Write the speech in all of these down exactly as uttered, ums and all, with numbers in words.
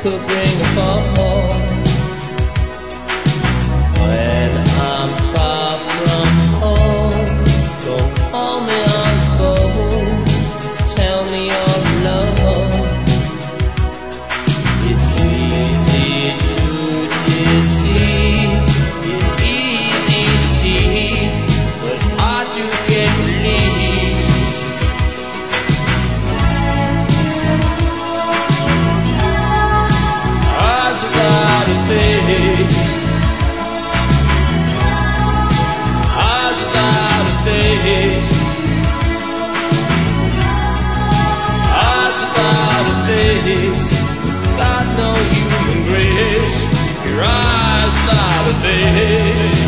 could bring a fall. When I'm far from home, don't call me on the phone to tell me your love. It's easy to deceive, it's easy to tease, but hard to get released. Eyes without a face, eyes without a face, eyes without a face. Got no human grace. Your eyes without a face.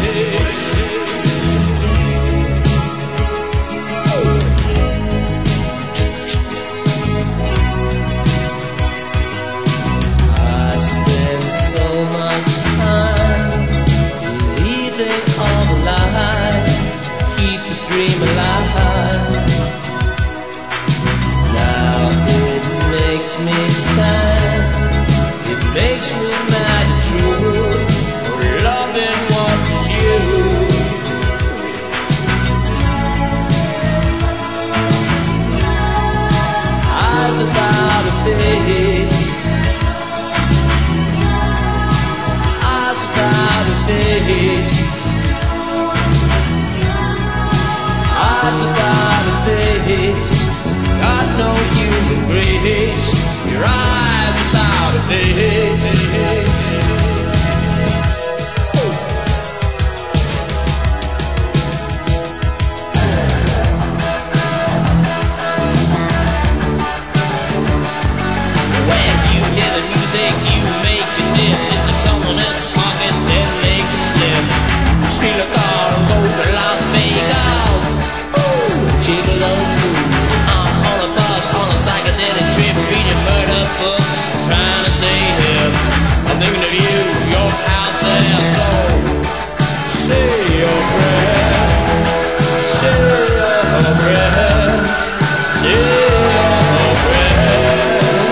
I spend so much time believing all the lies, keep the dream alive. Now it makes me sad, it makes me mad and true, for loving what is you. Eyes without a face, eyes without a face, eyes without a face. Got no human grace. Your eyes without a face. When you hear the music, you make it dip into someone else's pocket, then make it slip. Steal a car and go to Las Vegas. Ooh, gigolo. I'm on a bus on a psychedelic trip, reading murder books, trying to stay hip. I'm thinking of you, you're out there, so say your prayers, say your prayers, say your prayers.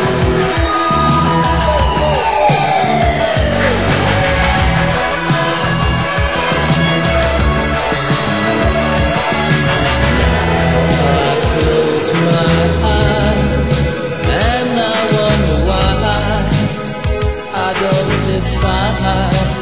I close my eyes and I wonder why I don't despise.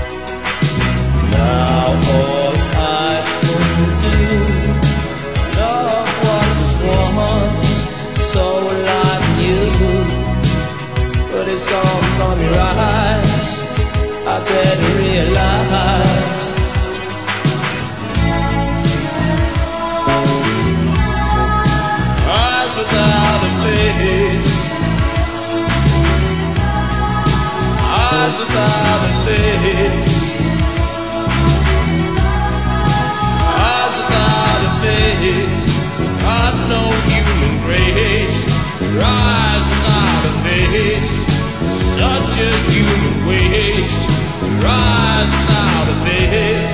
Now all I can do, love what was once so like you, but it's gone from your eyes. I better realize. Eyes without a face, eyes without a face, eyes without a face. Got no human grace. Your eyes without a face, such a human waste. Your eyes without a face.